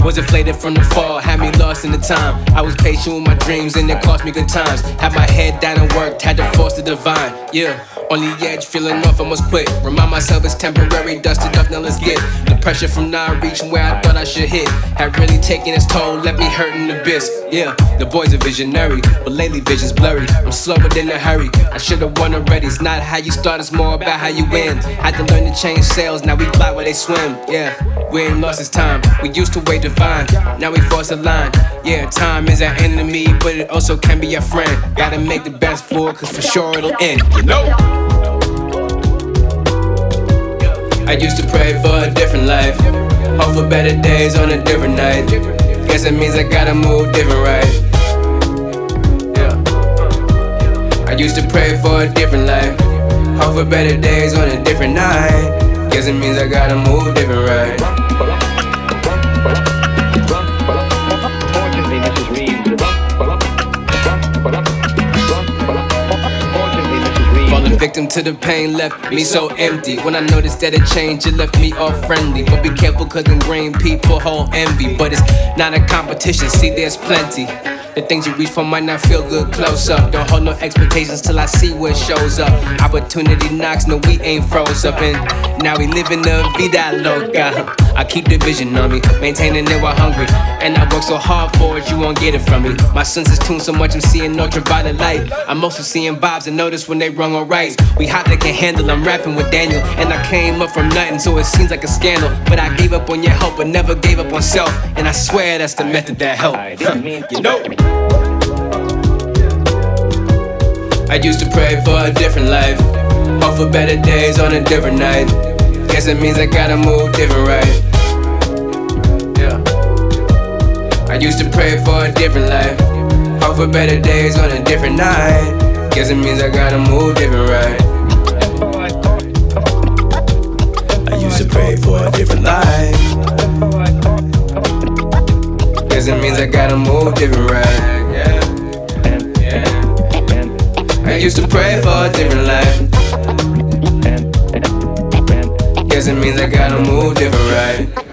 Was inflated from the fall, had me lost in the time. I was patient with my dreams and it cost me good times. Had my head down and worked, had to force the divine. Yeah, on the edge, feeling off, I must quit. Remind myself it's temporary, dusted up, now let's get the pressure from not reaching where I thought I should hit. Had really taken its toll, left me hurting the abyss. Yeah, the boy's a visionary, but lately vision's blurry. I'm slower than a hurry, I should've won already. It's not how you start, it's more about how you end. Had to learn to change sails, now we fly where they swim. Yeah, we ain't lost this time, we used to wait divine. Now we force a line. Yeah, time is our enemy, but it also can be a friend. Gotta make the best for it, cause for sure it'll end, you know? I used to pray for a different life, hope for better days on a different night. Guess it means I gotta move different, right? Yeah. I used to pray for a different life, hope for better days on a different night. Guess it means I gotta move different, right? Victim to the pain left me so empty. When I noticed that it changed, it left me all friendly. But be careful cause ingrained people hold envy. But it's not a competition, see there's plenty. The things you reach for might not feel good close up. Don't hold no expectations till I see what shows up. Opportunity knocks, no we ain't froze up. And now we living the vida loca. I keep the vision on me, maintaining it while hungry. And I work so hard for it, you won't get it from me. My senses tune so much, I'm seeing ultraviolet light. I'm mostly seeing vibes and notice when they wrong or right. We hot, they can handle, I'm rapping with Daniel. And I came up from nothing, so it seems like a scandal. But I gave up on your help, but never gave up on self. And I swear that's the method that helped. You know? I used to pray for a different life, hope for better days on a different night. Guess it means I gotta move different, right? Yeah. I used to pray for a different life, hope for better days on a different night. Guess it means I gotta move different, right? I used to pray for a different life. Guess it means I gotta move different, right? Yeah. I used to pray for a different life. Guess it means I gotta move different, right?